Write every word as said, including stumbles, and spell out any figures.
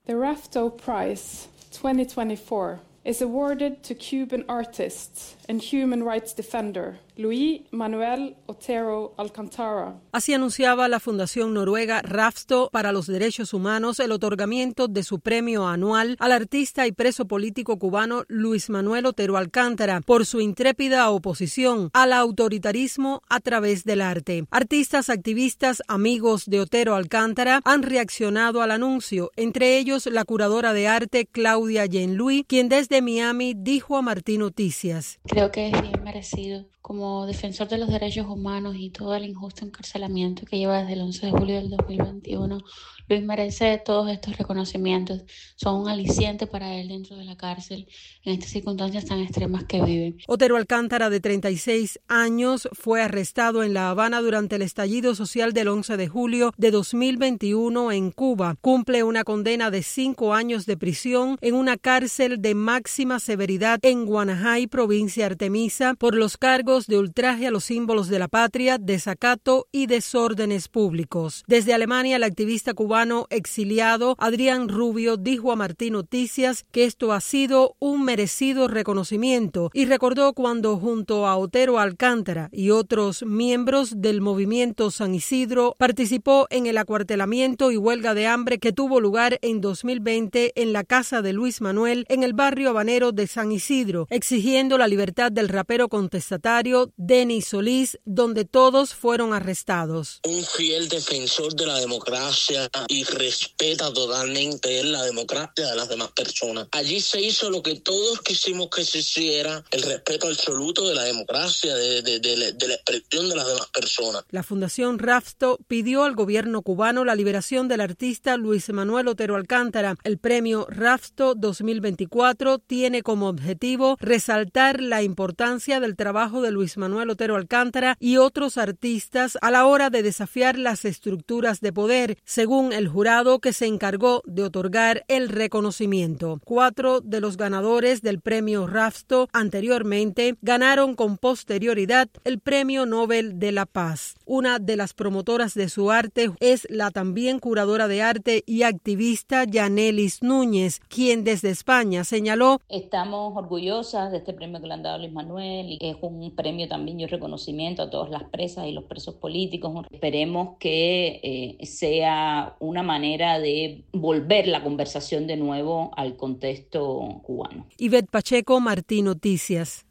The Rafto Prize twenty twenty-four is awarded to Cuban artist and human rights defender Luis Manuel Otero Alcántara. Así anunciaba la Fundación Noruega Rafto para los Derechos Humanos el otorgamiento de su premio anual al artista y preso político cubano Luis Manuel Otero Alcántara por su intrépida oposición al autoritarismo a través del arte. Artistas, activistas, amigos de Otero Alcántara han reaccionado al anuncio, entre ellos la curadora de arte Claudia Jean-Louis, quien desde Miami dijo a Martín Noticias: Creo que es bien merecido. Como defensor de los derechos humanos y todo el injusto encarcelamiento que lleva desde el once de julio del dos mil veintiuno, Luis merece todos estos reconocimientos. Son un aliciente para él dentro de la cárcel en estas circunstancias tan extremas que vive. Otero Alcántara, de treinta y seis años, fue arrestado en La Habana durante el estallido social del once de julio de dos mil veintiuno en Cuba. Cumple una condena de cinco años de prisión en una cárcel de máxima severidad en Guanajay, provincia Artemisa, por los cargos de ultraje a los símbolos de la patria, desacato y desórdenes públicos. Desde Alemania, el activista cubano exiliado Adrián Rubio dijo a Martín Noticias que esto ha sido un merecido reconocimiento y recordó cuando junto a Otero Alcántara y otros miembros del movimiento San Isidro participó en el acuartelamiento y huelga de hambre que tuvo lugar en dos mil veinte en la casa de Luis Manuel en el barrio habanero de San Isidro, exigiendo la libertad del rapero contestatario Denis Solís, donde todos fueron arrestados. Un fiel defensor de la democracia y respeta totalmente la democracia de las demás personas. Allí se hizo lo que todos quisimos que se hiciera, el respeto absoluto de la democracia, de, de, de, de la expresión de las demás personas. La Fundación Rafto pidió al gobierno cubano la liberación del artista Luis Manuel Otero Alcántara. El premio Rafto dos mil veinticuatro tiene como objetivo resaltar la importancia del trabajo de Luis Manuel Otero Alcántara y otros artistas a la hora de desafiar las estructuras de poder, según el jurado que se encargó de otorgar el reconocimiento. Cuatro de los ganadores del premio Rafto anteriormente ganaron con posterioridad el Premio Nobel de la Paz. Una de las promotoras de su arte es la también curadora de arte y activista Yanelis Núñez, quien desde España señaló: Estamos orgullosas de este premio que le han dado a Luis Manuel y es un premio también y un reconocimiento a todas las presas y los presos políticos. Esperemos que eh, sea una manera de volver la conversación de nuevo al contexto cubano. Ivette Pacheco, Martín Noticias.